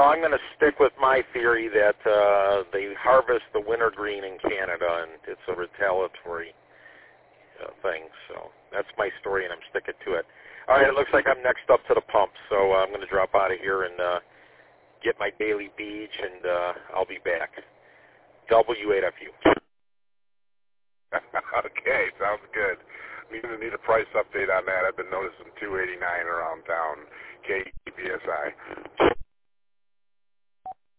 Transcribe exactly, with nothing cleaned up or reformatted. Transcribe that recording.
Well, I'm going to stick with my theory that uh, they harvest the wintergreen in Canada, and it's a retaliatory uh, thing. So that's my story, and I'm sticking to it. All right, it looks like I'm next up to the pump, so uh, I'm going to drop out of here and uh, get my daily beach, and uh, I'll be back. W eight F U. Okay, sounds good. We need a price update on that. I've been noticing two eighty-nine around town, K B S I.